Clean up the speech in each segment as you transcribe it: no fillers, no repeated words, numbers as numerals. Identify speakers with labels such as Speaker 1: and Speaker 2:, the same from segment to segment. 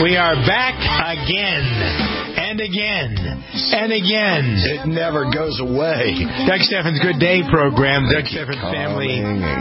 Speaker 1: We are back again and again and again.
Speaker 2: It never goes away.
Speaker 1: Doug Steffens' Good Day program. Doug Steffens' family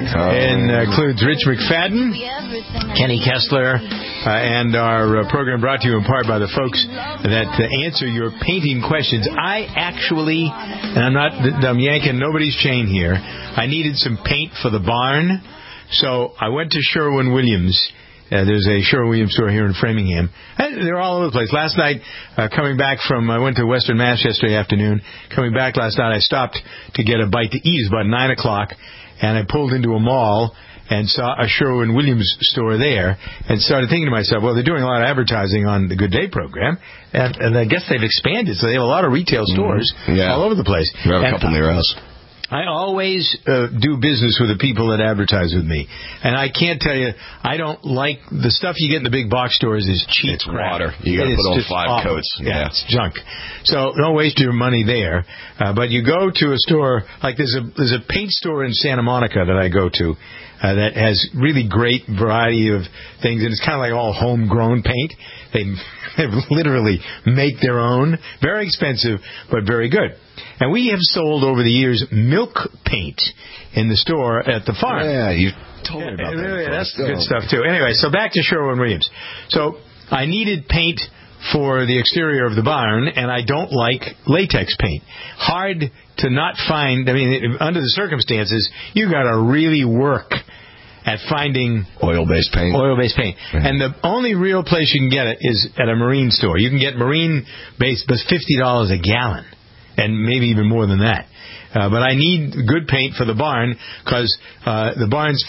Speaker 1: includes Rich McFadden, Kenny Kessler, and our program brought to you in part by the folks that answer your painting questions. I actually, and I'm yanking nobody's chain here, I needed some paint for the barn, so I went to Sherwin-Williams. There's a Sherwin-Williams store here in Framingham. They're all over the place. Last night, coming back I went to Western Mass yesterday afternoon. Coming back last night, I stopped to get a bite to eat. It was about 9 o'clock, and I pulled into a mall and saw a Sherwin-Williams store there and started thinking to myself, well, they're doing a lot of advertising on the Good Day program, and I guess they've expanded, so they have a lot of retail stores all over the place.
Speaker 2: We have a couple near us.
Speaker 1: I always do business with the people that advertise with me. And I can't tell you, I don't like the stuff you get in the big box stores is cheap.
Speaker 2: It's water. You got to put on 5 coats.
Speaker 1: Yeah, it's junk. So don't waste your money there. But you go to a store, like there's a paint store in Santa Monica that I go to that has really great variety of things, and it's kind of like all homegrown paint. They literally make their own. Very expensive, but very good. And we have sold over the years milk paint in the store at the farm.
Speaker 2: Yeah, you told me about that.
Speaker 1: That's good stuff, too. Anyway, so back to Sherwin-Williams. So I needed paint for the exterior of the barn, and I don't like latex paint. Hard to not find. I mean, under the circumstances, you got to really work at finding
Speaker 2: oil-based paint.
Speaker 1: Yeah. And the only real place you can get it is at a marine store. You can get marine-based, but $50 a gallon, and maybe even more than that. But I need good paint for the barn because the barn's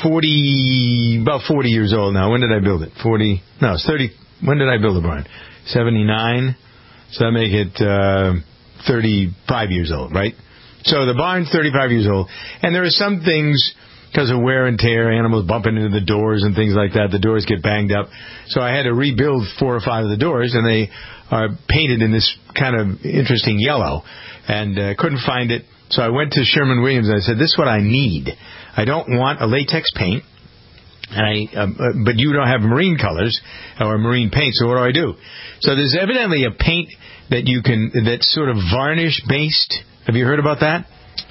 Speaker 1: about 40 years old now. When did I build it? 30. When did I build the barn? 79. So that make it 35 years old, right? So the barn's 35 years old, and there are some things, because of wear and tear, animals bumping into the doors and things like that, the doors get banged up. So I had to rebuild 4 or 5 of the doors, and they are painted in this kind of interesting yellow, and couldn't find it. So I went to Sherwin-Williams, and I said, this is what I need. I don't want a latex paint, and but you don't have marine colors or marine paint, so what do? So there's evidently a paint that's sort of varnish-based. Have you heard about that?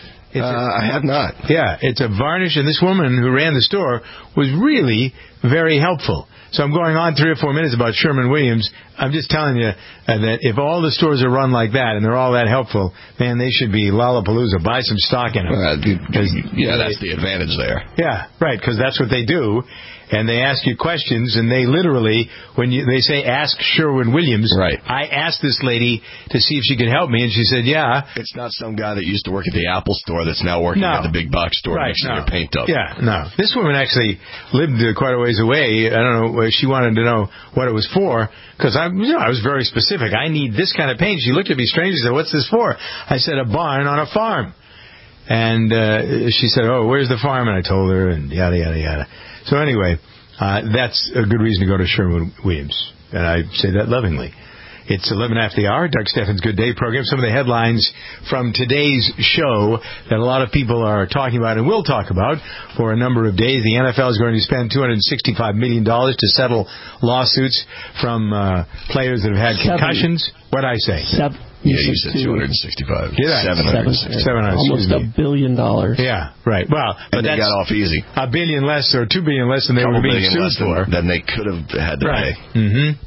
Speaker 2: I have not.
Speaker 1: Yeah, it's a varnish, and this woman who ran the store was really very helpful. So I'm going on 3 or 4 minutes about Sherwin-Williams. I'm just telling you that if all the stores are run like that and they're all that helpful, man, they should be Lollapalooza. Buy some stock in them.
Speaker 2: That's the advantage there.
Speaker 1: Yeah, right, because that's what they do. And they ask you questions, and they literally, they say, ask Sherwin-Williams.
Speaker 2: Right.
Speaker 1: I asked this lady to see if she could help me, and she said, yeah.
Speaker 2: It's not some guy that used to work at the Apple store that's now working at the big box store mixing your paint up.
Speaker 1: Yeah, no. This woman actually lived quite a ways away. I don't know. She wanted to know what it was for, because I was very specific. I need this kind of paint. She looked at me strangely and said, what's this for? I said, a barn on a farm. And she said, oh, where's the farm? And I told her, and yada, yada, yada. So anyway, that's a good reason to go to Sherwin-Williams, and I say that lovingly. It's 11 after the hour, Doug Steffens' Good Day program. Some of the headlines from today's show that a lot of people are talking about and will talk about for a number of days. The NFL is going to spend $265 million to settle lawsuits from players that have had concussions. What did I say?
Speaker 2: You said 265.
Speaker 1: Did I? 700.
Speaker 3: Almost $1 billion.
Speaker 1: Yeah, right. Well, but
Speaker 2: they got off easy.
Speaker 1: $1 billion less or $2 billion less than they were being sued for.
Speaker 2: Than they could have had to pay.
Speaker 1: Mm-hmm.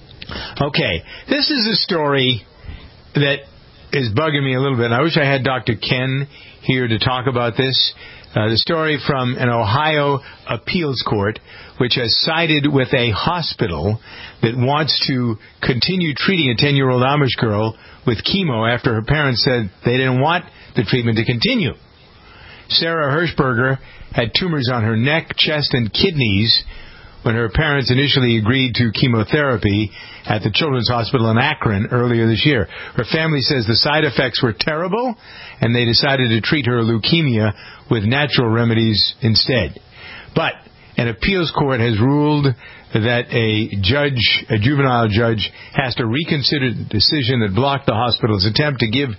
Speaker 1: Okay, this is a story that is bugging me a little bit, and I wish I had Dr. Ken here to talk about this. The story from an Ohio appeals court, which has sided with a hospital that wants to continue treating a 10-year-old Amish girl with chemo after her parents said they didn't want the treatment to continue. Sarah Hirschberger had tumors on her neck, chest, and kidneys when her parents initially agreed to chemotherapy at the Children's Hospital in Akron earlier this year. Her family says the side effects were terrible, and they decided to treat her leukemia with natural remedies instead. But an appeals court has ruled that a juvenile judge, has to reconsider the decision that blocked the hospital's attempt to give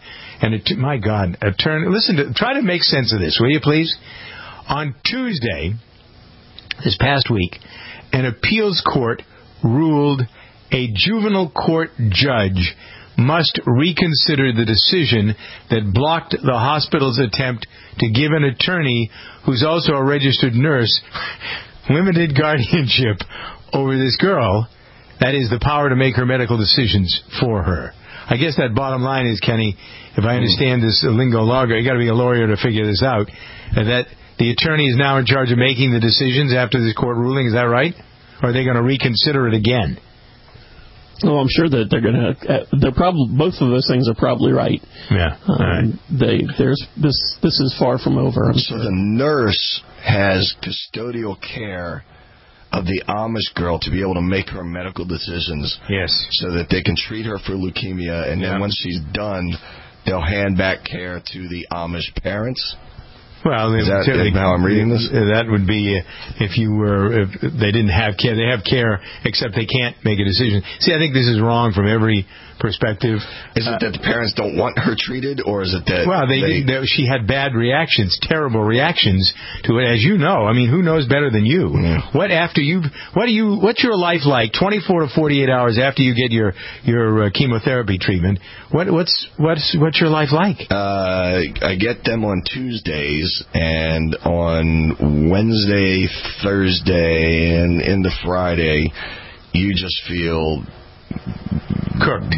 Speaker 1: try to make sense of this, will you please? On Tuesday, this past week, an appeals court ruled a juvenile court judge must reconsider the decision that blocked the hospital's attempt to give an attorney, who's also a registered nurse, limited guardianship over this girl. That is, the power to make her medical decisions for her. I guess that bottom line is, Kenny, if I understand this lingo longer, you got to be a lawyer to figure this out, that the attorney is now in charge of making the decisions after this court ruling. Is that right? Or are they going to reconsider it again?
Speaker 3: Well, I'm sure that they're probably, both of those things are probably right.
Speaker 1: Yeah. Right.
Speaker 3: This is far from over.
Speaker 2: So the nurse has custodial care of the Amish girl to be able to make her medical decisions.
Speaker 1: Yes.
Speaker 2: So that they can treat her for leukemia, and then once she's done, they'll hand back care to the Amish parents.
Speaker 1: Well,
Speaker 2: is that how I'm reading this?
Speaker 1: That would be if they didn't have care. They have care, except they can't make a decision. See, I think this is wrong from every perspective.
Speaker 2: Is it that the parents don't want her treated, or is it that...
Speaker 1: Well, she had bad reactions, terrible reactions to it, as you know. I mean, who knows better than you? Yeah. What's your life like 24 to 48 hours after you get your chemotherapy treatment? What's your life like?
Speaker 2: I get them on Tuesdays, and on Wednesday, Thursday, and into Friday, you just feel
Speaker 1: cooked,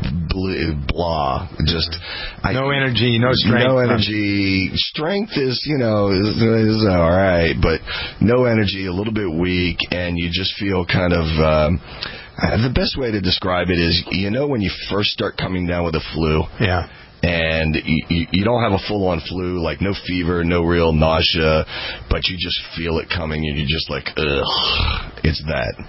Speaker 2: blah. Just
Speaker 1: no energy, no strength.
Speaker 2: No energy. Strength is all right, but no energy, a little bit weak, and you just feel kind of. The best way to describe it is, when you first start coming down with a flu.
Speaker 1: Yeah.
Speaker 2: And you don't have a full-on flu, like no fever, no real nausea, but you just feel it coming, and you're just like, ugh, it's that.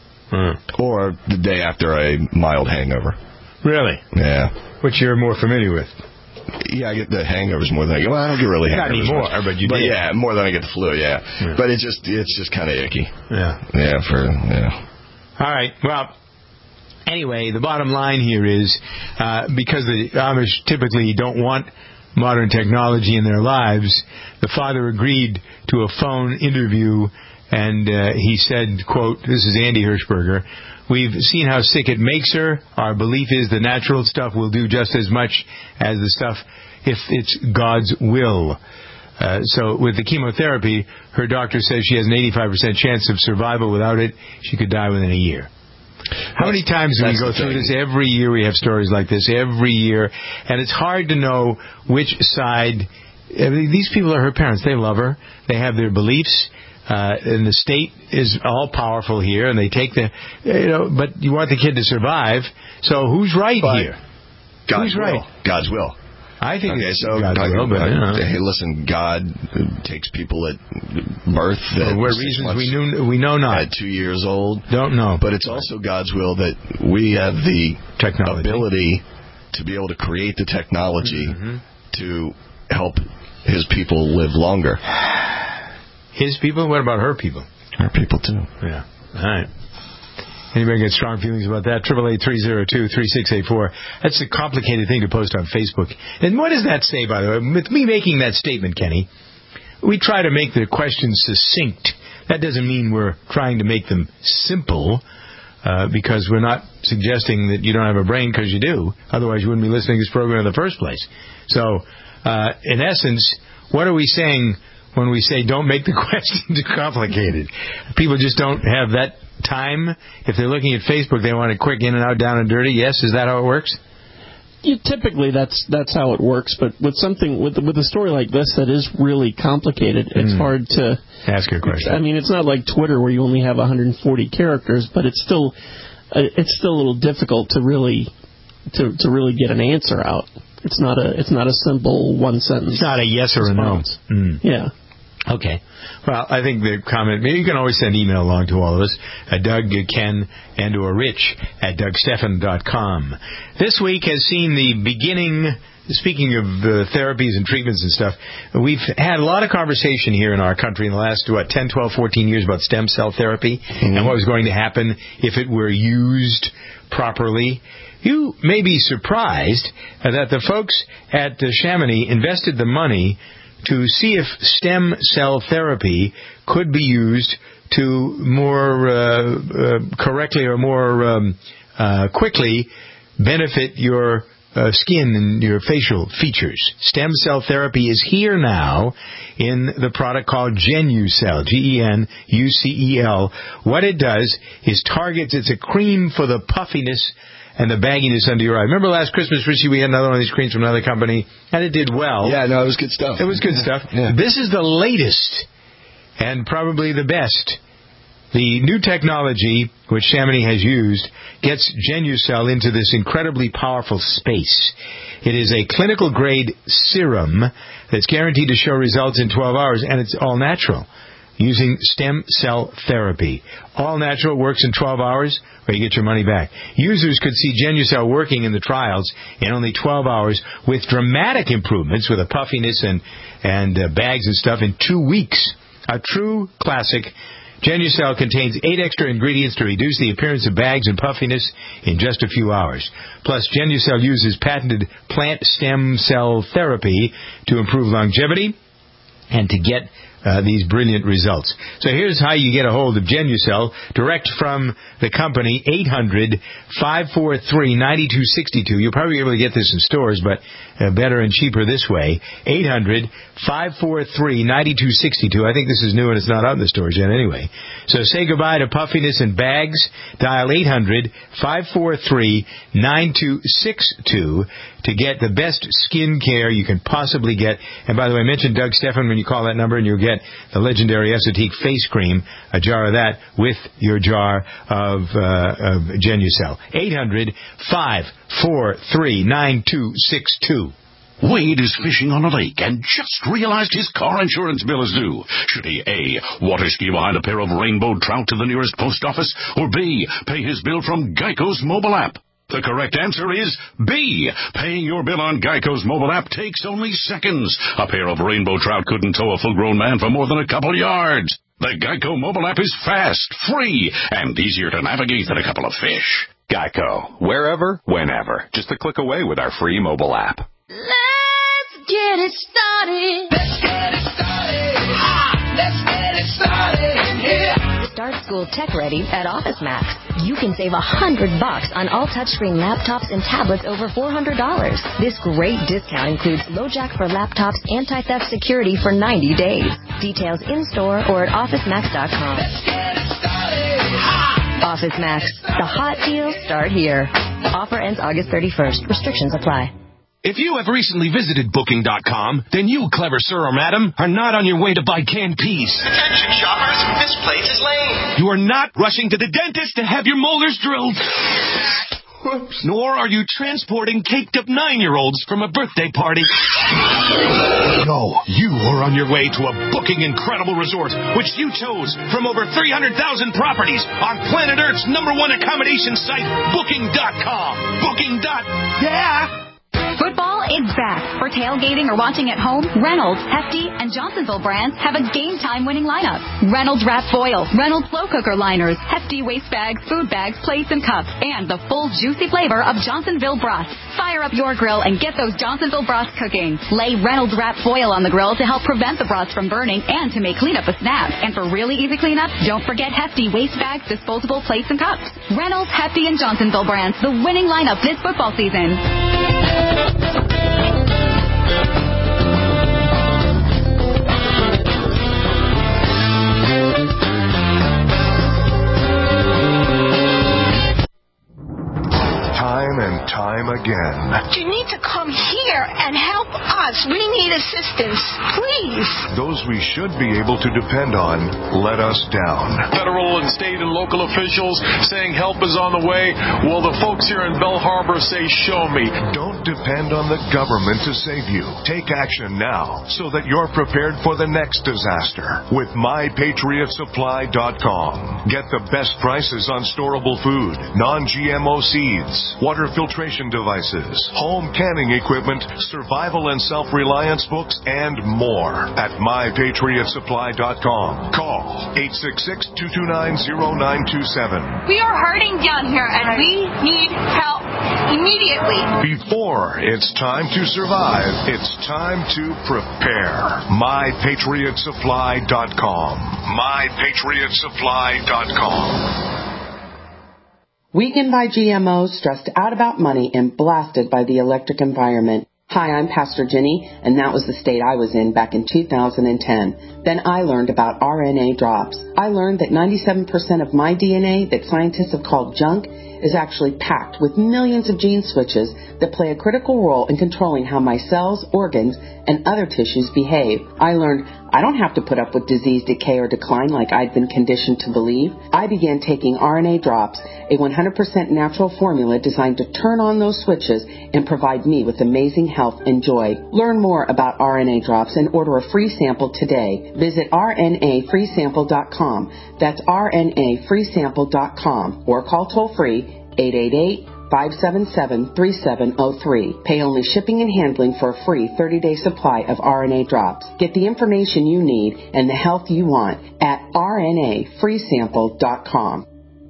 Speaker 2: Or the day after a mild hangover.
Speaker 1: Really?
Speaker 2: Yeah.
Speaker 1: Which you're more familiar with.
Speaker 2: Yeah, I get the hangovers more than I get. Well, I don't get really hangovers.
Speaker 1: Not anymore, but you did.
Speaker 2: Yeah, more than I get the flu, yeah. But it's just kind of icky.
Speaker 1: Yeah.
Speaker 2: Yeah.
Speaker 1: All right. Well, anyway, the bottom line here is because the Amish typically don't want modern technology in their lives, the father agreed to a phone interview. And he said, quote, this is Andy Hirschberger, "We've seen how sick it makes her. Our belief is the natural stuff will do just as much as the stuff if it's God's will." So with the chemotherapy, her doctor says she has an 85% chance of survival. Without it, she could die within a year. How many times do we go through this? Every year we have stories like this, every year. And it's hard to know which side. I mean, these people are her parents. They love her. They have their beliefs. And the state is all powerful here, and they take but you want the kid to survive. So who's right here?
Speaker 2: God's
Speaker 1: will.
Speaker 2: Right? God's will.
Speaker 1: I think
Speaker 2: okay,
Speaker 1: it's
Speaker 2: so
Speaker 1: God's will, but
Speaker 2: hey, listen, God takes people at birth.
Speaker 1: For what reasons we know not.
Speaker 2: At 2 years old,
Speaker 1: don't know.
Speaker 2: But it's also God's will that we have the ability to be able to create the technology to help His people live longer.
Speaker 1: His people? What about her people?
Speaker 2: Her people, too.
Speaker 1: Yeah. All right. Anybody get strong feelings about that? 888-302-3684. That's a complicated thing to post on Facebook. And what does that say, by the way? With me making that statement, Kenny, we try to make the questions succinct. That doesn't mean we're trying to make them simple, because we're not suggesting that you don't have a brain, because you do. Otherwise, you wouldn't be listening to this program in the first place. So, in essence, what are we saying when we say don't make the question too complicated? People just don't have that time. If they're looking at Facebook, they want it quick, in and out, down and dirty. Yes, is that how it works?
Speaker 3: Typically, that's how it works. But with something with a story like this that is really complicated, it's hard to
Speaker 1: ask your question.
Speaker 3: I mean, it's not like Twitter where you only have 140 characters, but it's still a little difficult to really get an answer out. It's not a simple one sentence.
Speaker 1: It's not a yes or response.
Speaker 3: A no. Yeah.
Speaker 1: Okay. Well, I think the comment, maybe you can always send email along to all of us, Doug, Ken, and or Rich at DougStephan.com. This week has seen the beginning, speaking of therapies and treatments and stuff, we've had a lot of conversation here in our country in the last, 10, 12, 14 years about stem cell therapy and what was going to happen if it were used properly. You may be surprised that the folks at Chamonix invested the money to see if stem cell therapy could be used to more correctly or more quickly benefit your skin and your facial features. Stem cell therapy is here now in the product called Genucel, Genucel. What it does is targets, it's a cream for the puffiness and the bagginess under your eye. Remember last Christmas, Richie, we had another one of these creams from another company, and it did well.
Speaker 2: Yeah, no, it was good stuff.
Speaker 1: It was good stuff.
Speaker 2: Yeah.
Speaker 1: This is the latest and probably the best. The new technology, which Chamonix has used, gets Genucel into this incredibly powerful space. It is a clinical-grade serum that's guaranteed to show results in 12 hours, and it's all natural, using stem cell therapy. All natural, works in 12 hours, or you get your money back. Users could see Genucel working in the trials in only 12 hours with dramatic improvements with a puffiness and bags and stuff in 2 weeks. A true classic. Genucel contains 8 extra ingredients to reduce the appearance of bags and puffiness in just a few hours. Plus, Genucel uses patented plant stem cell therapy to improve longevity and to get these brilliant results. So here's how you get a hold of Genucel, direct from the company, 800-543-9262. You'll probably be able to get this in stores, but better and cheaper this way. 800-543-9262. I think this is new and it's not out in the stores yet anyway. So say goodbye to puffiness and bags. Dial 800-543-9262 to get the best skin care you can possibly get. And by the way, mention Doug Stephan when you call that number, and you'll get the legendary Esotique face cream, a jar of that with your jar of Genucel. 800-543-9262.
Speaker 4: Wade is fishing on a lake and just realized his car insurance bill is due. Should he A, water ski behind a pair of rainbow trout to the nearest post office, or B, pay his bill from Geico's mobile app? The correct answer is B. Paying your bill on Geico's mobile app takes only seconds. A pair of rainbow trout couldn't tow a full-grown man for more than a couple yards. The Geico mobile app is fast, free, and easier to navigate than a couple of fish.
Speaker 5: Geico. Wherever, whenever. Just a click away with our free mobile app.
Speaker 6: Let's get it started. Let's get it started. Let's get it started in here.
Speaker 7: Start school tech ready at Office Max. You can save $100 on all touchscreen laptops and tablets over $400. This great discount includes LoJack for laptops, anti-theft security for 90 days. Details in-store or at OfficeMax.com.
Speaker 6: Let's get it started.
Speaker 7: Office Max. The hot deals start here. Offer ends August 31st. Restrictions apply.
Speaker 8: If you have recently visited Booking.com, then you, clever sir or madam, are not on your way to buy canned peas.
Speaker 9: Attention shoppers, this place is lame.
Speaker 8: You are not rushing to the dentist to have your molars drilled.
Speaker 9: Whoops.
Speaker 8: Nor are you transporting caked-up 9-year-olds from a birthday party. No, you are on your way to a Booking Incredible Resort, which you chose from over 300,000 properties on planet Earth's #1 accommodation site, Booking.com. Yeah.
Speaker 10: Football is back. For tailgating or watching at home, Reynolds, Hefty, and Johnsonville brands have a game-time winning lineup. Reynolds Wrap Foil, Reynolds Slow Cooker Liners, Hefty Waste Bags, Food Bags, Plates, and Cups, and the full juicy flavor of Johnsonville Broth. Fire up your grill and get those Johnsonville broths cooking. Lay Reynolds Wrap Foil on the grill to help prevent the broths from burning and to make cleanup a snap. And for really easy cleanup, don't forget Hefty Waste Bags, disposable plates, and cups. Reynolds, Hefty, and Johnsonville brands, the winning lineup this football season.
Speaker 11: Time and time again.
Speaker 6: You need to come here and help us. We need assistance. Please.
Speaker 11: Those we should be able to depend on let us down.
Speaker 12: Federal and state and local officials saying help is on the way. Well, the folks here in Belle Harbor say, show me.
Speaker 11: Don't depend on the government to save you. Take action now so that you're prepared for the next disaster with MyPatriotSupply.com. Get the best prices on storable food, non-GMO seeds, water filtration devices, home canning equipment, survival and self-reliance books, and more at MyPatriotSupply.com. Call 866-229-0927.
Speaker 6: We are hurting down here and we need help
Speaker 10: immediately.
Speaker 11: Before it's time to survive, it's time to prepare. MyPatriotSupply.com. MyPatriotSupply.com.
Speaker 13: Weakened by GMOs, stressed out about money, and blasted by the electric environment. Hi, I'm Pastor Jenny, and that was the state I was in back in 2010. Then I learned about RNA drops. I learned that 97% of my DNA that scientists have called junk is actually packed with millions of gene switches that play a critical role in controlling how my cells, organs, and other tissues behave. I learned I don't have to put up with disease, decay, or decline like I'd been conditioned to believe. I began taking RNA drops, a 100% natural formula designed to turn on those switches and provide me with amazing health and joy. Learn more about RNA drops and order a free sample today. Visit RNAfreesample.com. That's RNAfreesample.com or call toll-free 888-577-3703. Pay only shipping and handling for a free 30-day supply of RNA drops. Get the information you need and the health you want at RNAfreesample.com.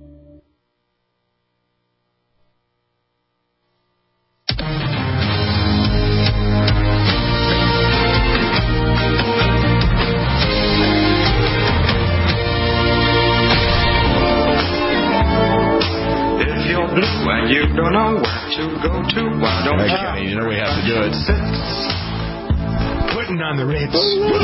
Speaker 14: And you don't know where to go to, why don't you?
Speaker 2: Kenny, you know we have to do it.
Speaker 1: Putting on the Ritz.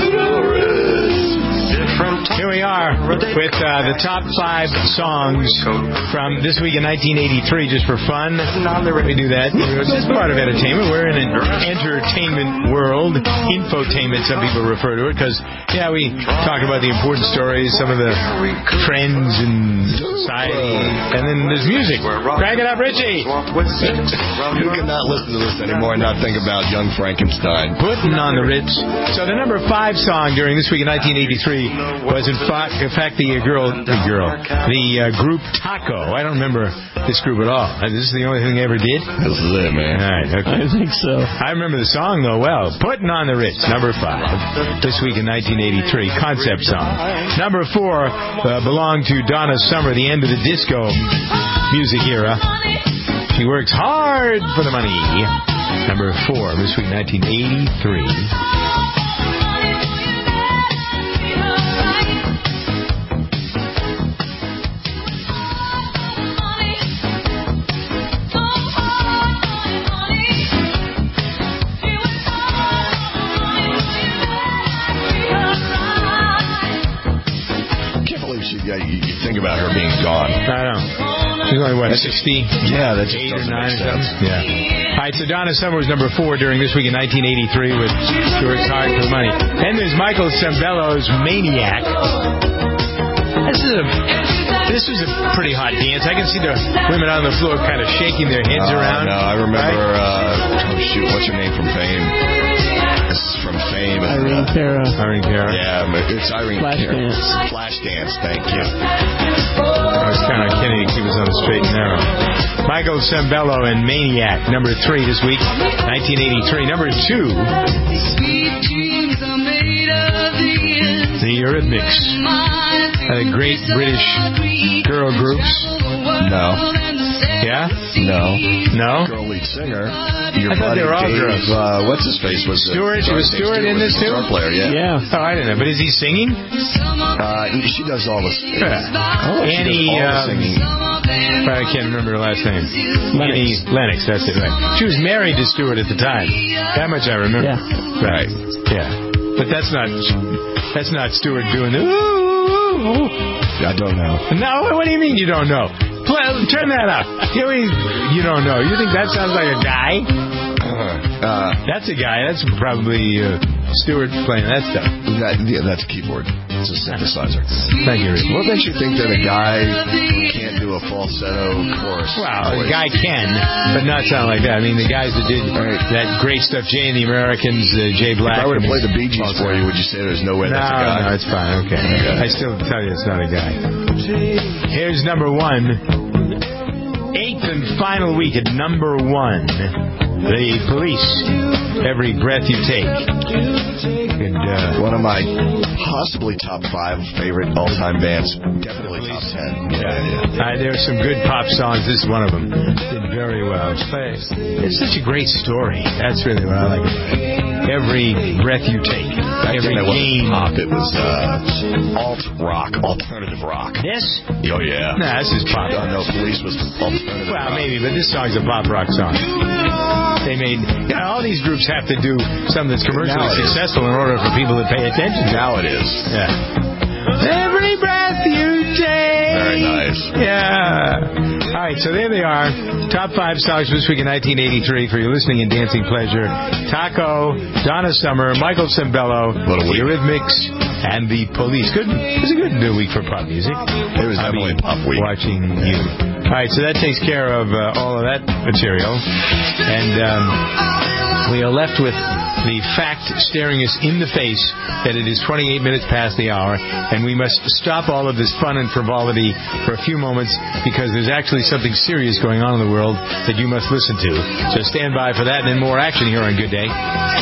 Speaker 1: Here we are with the top 5 songs from this week in 1983, just for fun. We do that. It's part of entertainment. We're in an entertainment world. Infotainment, some people refer to it, because, we talk about the important stories, some of the trends in society, and then there's music. Crank it up, Richie!
Speaker 2: You cannot listen to this anymore and not think about Young Frankenstein.
Speaker 1: Putting on the Ritz. So the number 5 song during this week in 1983 was in fact the group Taco. I don't remember this group at all. This is the only thing they ever did?
Speaker 2: This is it, man.
Speaker 1: All right, okay.
Speaker 3: I think so.
Speaker 1: I remember the song, though, well. Putting on the Ritz, number 5. This week in 1983, concept song. Number 4 belonged to Donna Summer, the end of the disco music era. She works hard for the money. Number 4, this week 1983.
Speaker 2: You think about her being gone.
Speaker 1: I know. She's only, 60?
Speaker 2: Yeah, that's
Speaker 1: 8 or 9 or something. Yeah. All right, so Donna Summer was number 4 during this week in 1983 with She Works Hard for the Money. Then there's Michael Sembello's Maniac. This was a pretty hot dance. I can see the women on the floor kind of shaking their heads around.
Speaker 2: No, I remember, what's her name from Fame? This is from Fame.
Speaker 3: Irene Cara.
Speaker 1: Irene Cara.
Speaker 2: Yeah, but it's Irene Cara.
Speaker 3: Flashdance.
Speaker 2: Flashdance, thank you.
Speaker 1: I was kind of kidding to keep us on the straight and narrow. Michael Sembello and Maniac, number 3 this week, 1983. Number 2, the Eurythmics. Great British girl groups.
Speaker 2: No.
Speaker 1: Yeah?
Speaker 2: No. Girl lead singer.
Speaker 1: I thought they were all girls.
Speaker 2: What's his face? Was
Speaker 1: Stewart? Was Stewart in this too?
Speaker 2: Star player, yeah.
Speaker 1: Oh, I didn't know. But is he singing?
Speaker 2: She does all the singing.
Speaker 1: Annie. I can't remember her last name. Lennox, that's it, right. She was married to Stewart at the time. That much I remember.
Speaker 3: Yeah.
Speaker 1: Right. Yeah. But that's not Stewart doing the
Speaker 2: I don't know.
Speaker 1: No, what do you mean you don't know? Turn that up. You don't know. You think that sounds like a guy? That's a guy. That's probably Stewart playing that stuff.
Speaker 2: That's a keyboard. It's a synthesizer.
Speaker 1: Thank you, Rick.
Speaker 2: What makes you think that a guy can't do a falsetto chorus?
Speaker 1: Well, a guy can, but not sound like that. I mean, the guys that did that great stuff, Jay and the Americans, Jay Black.
Speaker 2: If I were to play the Bee Gees for you, would you say there's no way that's a guy?
Speaker 1: No, it's fine. Okay. I still tell you it's not a guy. Here's number 1. 8th and final week at number 1. The Police, Every Breath You Take. And,
Speaker 2: one of my possibly top 5 favorite all-time bands. Definitely top 10.
Speaker 1: Yeah. There's some good pop songs. This is one of them. Did very well. It's such a great story. That's really what I like about it. Every Breath You Take. Every game.
Speaker 2: Pop. It was alt rock, alternative rock.
Speaker 1: This?
Speaker 2: Oh, yeah.
Speaker 1: Nah, this is pop.
Speaker 2: No, Police was alternative rock.
Speaker 1: Well, maybe, but this song's a pop rock song. They made, all these groups have to do something that's commercially successful in order for people to pay attention.
Speaker 2: Now it is.
Speaker 1: Yeah. Every breath you take.
Speaker 2: Very nice.
Speaker 1: Yeah. All right, so there they are. Top 5 songs this week in 1983 for your listening and dancing pleasure. Taco, Donna Summer, Michael Cimbello, The Eurythmics, and The Police. It was a good week for pop music.
Speaker 2: It was definitely a pop week.
Speaker 1: Watching you. All right, so that takes care of all of that material. And we are left with the fact staring us in the face that it is 28 minutes past the hour, and we must stop all of this fun and frivolity for a few moments because there's actually something serious going on in the world that you must listen to. So stand by for that and then more action here on Good Day.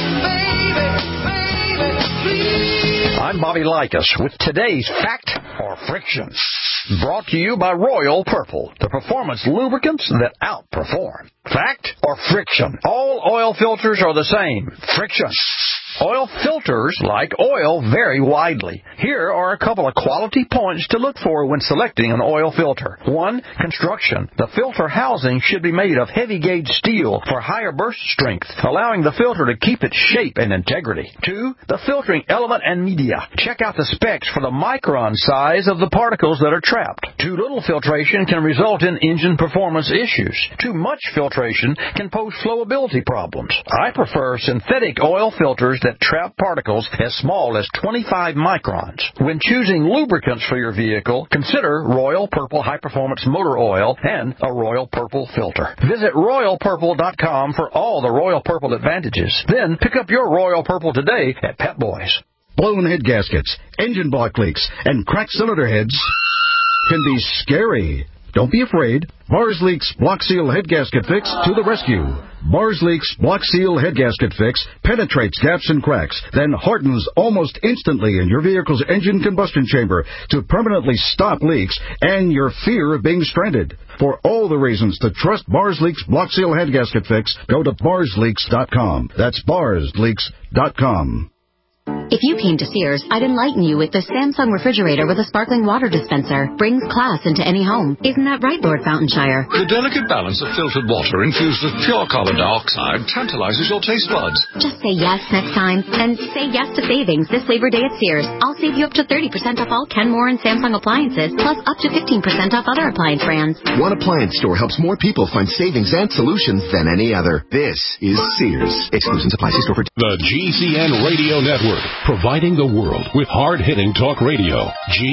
Speaker 15: I'm Bobby Likas with today's Fact or Friction. Brought to you by Royal Purple, the performance lubricants that outperform. Fact or friction? All oil filters are the same. Friction. Oil filters, like oil, vary widely. Here are a couple of quality points to look for when selecting an oil filter. 1. Construction. The filter housing should be made of heavy-gauge steel for higher burst strength, allowing the filter to keep its shape and integrity. 2. The filtering element and media. Check out the specs for the micron size of the particles that are trapped. Too little filtration can result in engine performance issues. Too much filtration can pose flowability problems. I prefer synthetic oil filters that trap particles as small as 25 microns. When choosing lubricants for your vehicle, consider Royal Purple High Performance Motor Oil and a Royal Purple filter. Visit RoyalPurple.com for all the Royal Purple advantages. Then pick up your Royal Purple today at Pep Boys.
Speaker 16: Blown head gaskets, engine block leaks, and cracked cylinder heads can be scary. Don't be afraid. Bars Leaks Block Seal Head Gasket Fix to the rescue. Bars Leaks Block Seal Head Gasket Fix penetrates gaps and cracks, then hardens almost instantly in your vehicle's engine combustion chamber to permanently stop leaks and your fear of being stranded. For all the reasons to trust Bars Leaks Block Seal Head Gasket Fix, go to barsleaks.com. That's barsleaks.com.
Speaker 7: If you came to Sears, I'd enlighten you with the Samsung refrigerator with a sparkling water dispenser. Brings class into any home. Isn't that right, Lord Fountainshire?
Speaker 4: The delicate balance of filtered water infused with pure carbon dioxide tantalizes your taste buds.
Speaker 7: Just say yes next time. And say yes to savings this Labor Day at Sears. I'll save you up to 30% off all Kenmore and Samsung appliances, plus up to 15% off other appliance brands.
Speaker 17: One appliance store helps more people find savings and solutions than any other. This is Sears. Exclusions apply. See store for...
Speaker 18: The GCN Radio Network, providing the world with hard-hitting talk radio.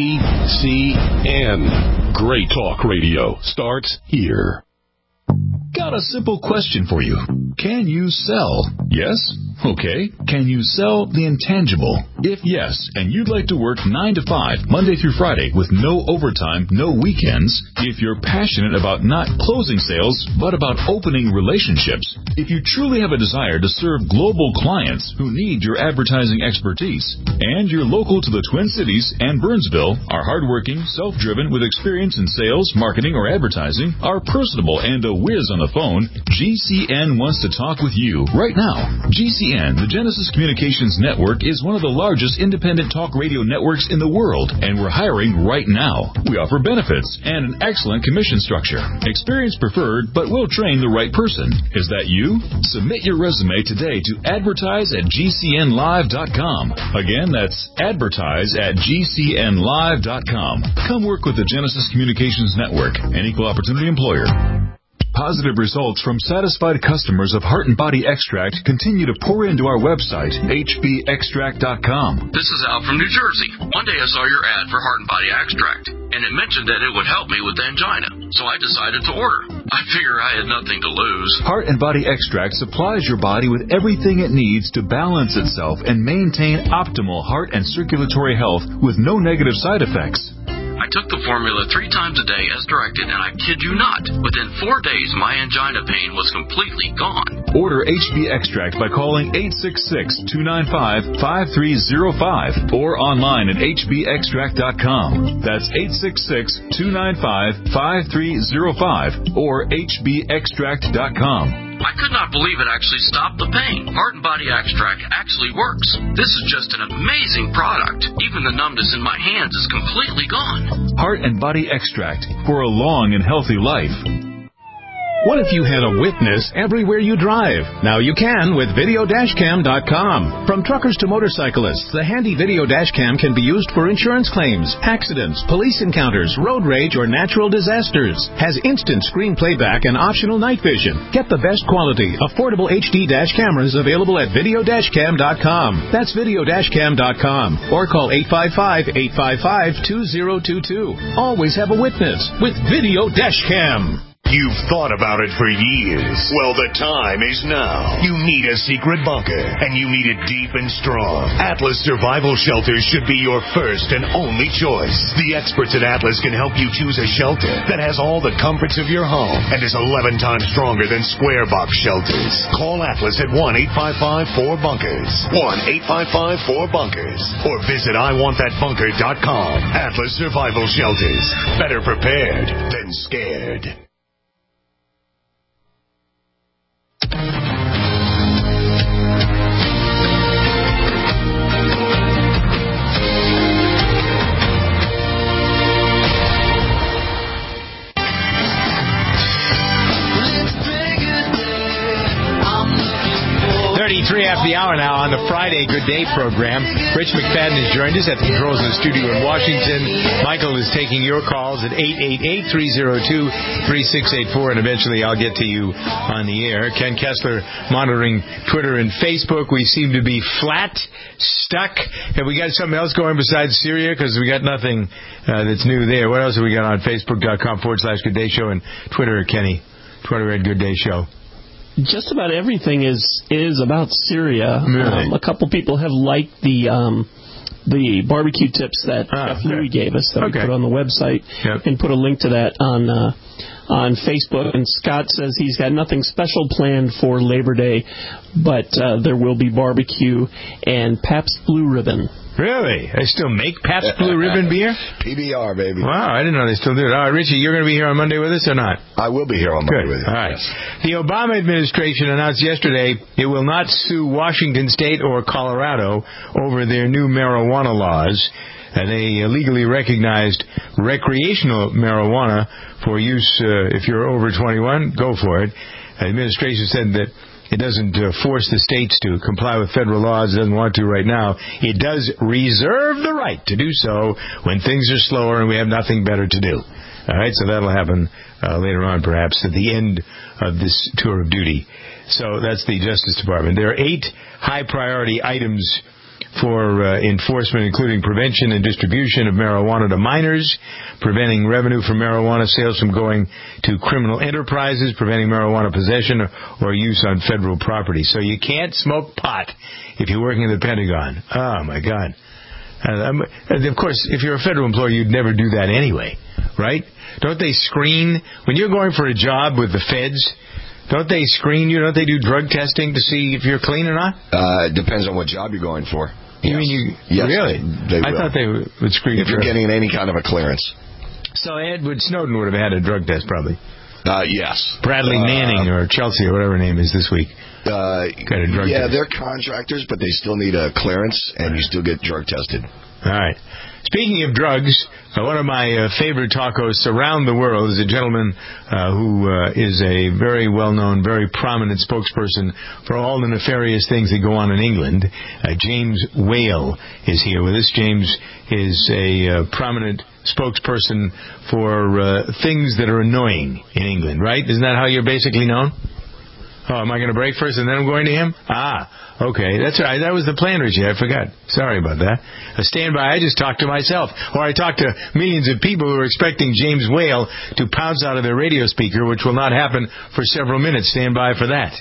Speaker 18: GCN. Great talk radio starts here.
Speaker 19: Got a simple question for you. Can you sell? Yes? Okay. Can you sell the intangible? If yes, and you'd like to work 9 to 5, Monday through Friday, with no overtime, no weekends, if you're passionate about not closing sales, but about opening relationships, if you truly have a desire to serve global clients who need your advertising expertise, and you're local to the Twin Cities and Burnsville, are hardworking, self-driven, with experience in sales, marketing, or advertising, are personable, and a whiz on the phone, GCN wants to talk with you right now. GCN, the Genesis Communications Network, is one of the largest independent talk radio networks in the world, and we're hiring right now. We offer benefits and an excellent commission structure. Experience preferred, but we'll train the right person. Is that you? Submit your resume today to advertise@gcnlive.com. Again, that's advertise@gcnlive.com. Come work with the Genesis Communications Network, an equal opportunity employer. Positive results from satisfied customers of Heart and Body Extract continue to pour into our website, hbextract.com.
Speaker 20: This is Al from New Jersey. One day I saw your ad for Heart and Body Extract, and it mentioned that it would help me with angina, so I decided to order. I figure I had nothing to lose.
Speaker 19: Heart and Body Extract supplies your body with everything it needs to balance itself and maintain optimal heart and circulatory health with no negative side effects.
Speaker 20: I took the formula 3 times a day as directed, and I kid you not, within 4 days, my angina pain was completely gone.
Speaker 19: Order HB Extract by calling 866-295-5305 or online at hbextract.com. That's 866-295-5305 or hbextract.com.
Speaker 20: I could not believe it actually stopped the pain. Heart and Body Extract actually works. This is just an amazing product. Even the numbness in my hands is completely gone.
Speaker 19: Heart and Body Extract for a long and healthy life.
Speaker 18: What if you had a witness everywhere you drive? Now you can with Video-Cam.com. From truckers to motorcyclists, the handy Video Dashcam can be used for insurance claims, accidents, police encounters, road rage, or natural disasters. Has instant screen playback and optional night vision. Get the best quality, affordable HD dash cameras available at Video-Cam.com. That's Video-Cam.com. Or call 855-855-2022. Always have a witness with Video Dashcam.
Speaker 21: You've thought about it for years. Well, the time is now. You need a secret bunker, and you need it deep and strong. Atlas Survival Shelters should be your first and only choice. The experts at Atlas can help you choose a shelter that has all the comforts of your home and is 11 times stronger than square box shelters. Call Atlas at 1-855-4BUNKERS. 1-855-4BUNKERS. Or visit IWantThatBunker.com. Atlas Survival Shelters. Better prepared than scared.
Speaker 1: 33 after the hour now on the Friday Good Day program. Rich McFadden has joined us at the controls in the studio in Washington. Michael is taking your calls at 888-302-3684, and eventually I'll get to you on the air. Ken Kessler monitoring Twitter and Facebook. We seem to be flat, stuck. Have we got something else going besides Syria? Because we got nothing that's new there. What else have we got on Facebook.com/Good Day Show and Twitter, Kenny? Twitter at Good Day Show.
Speaker 3: Just about everything is about Syria.
Speaker 1: Really?
Speaker 3: A couple people have liked the barbecue tips that Jeff Louie gave us that we put on the website, and put a link to that on Facebook. And Scott says he's got nothing special planned for Labor Day, but there will be barbecue and Pabst Blue Ribbon.
Speaker 1: Really? They still make Pabst Blue Ribbon beer?
Speaker 2: PBR, baby.
Speaker 1: Wow, I didn't know they still do it. All right, Richie, you're going to be here on Monday with us or not?
Speaker 2: I will be here on Monday with you.
Speaker 1: All right.
Speaker 2: Yes.
Speaker 1: The Obama administration announced yesterday it will not sue Washington State or Colorado over their new marijuana laws. They legally recognized recreational marijuana for use if you're over 21. Go for it. The administration said that it doesn't force the states to comply with federal laws. It doesn't want to right now. It does reserve the right to do so when things are slower and we have nothing better to do. All right, so that'll happen later on, perhaps, at the end of this tour of duty. So that's the Justice Department. There are 8 high-priority items for enforcement, including prevention and distribution of marijuana to minors, preventing revenue from marijuana sales from going to criminal enterprises, preventing marijuana possession or use on federal property. So you can't smoke pot if you're working at the Pentagon. Oh, my God. And of course, if you're a federal employee, you'd never do that anyway, right? Don't they screen? When you're going for a job with the feds, don't they screen you? Don't they do drug testing to see if you're clean or not?
Speaker 2: Depends on what job you're going for.
Speaker 1: You mean you...
Speaker 2: Yes,
Speaker 1: really?
Speaker 2: I
Speaker 1: thought they would screen
Speaker 2: if you're getting any kind of a clearance.
Speaker 1: So Edward Snowden would have had a drug test, probably.
Speaker 2: Yes.
Speaker 1: Bradley Manning or Chelsea or whatever her name is this week. Got a drug test.
Speaker 2: They're contractors, but they still need a clearance, and you still get drug tested.
Speaker 1: All right. Speaking of drugs, one of my favorite talk hosts around the world is a gentleman who is a very well-known, very prominent spokesperson for all the nefarious things that go on in England. James Whale is here with us. James is a prominent spokesperson for things that are annoying in England, right? Isn't that how you're basically known? Oh, am I going to break first and then I'm going to him? Okay. That's right. That was the plan, Richie. I forgot. Sorry about that. Stand by. I just talked to myself. Or I talked to millions of people who are expecting James Whale to pounce out of their radio speaker, which will not happen for several minutes. Stand by for that.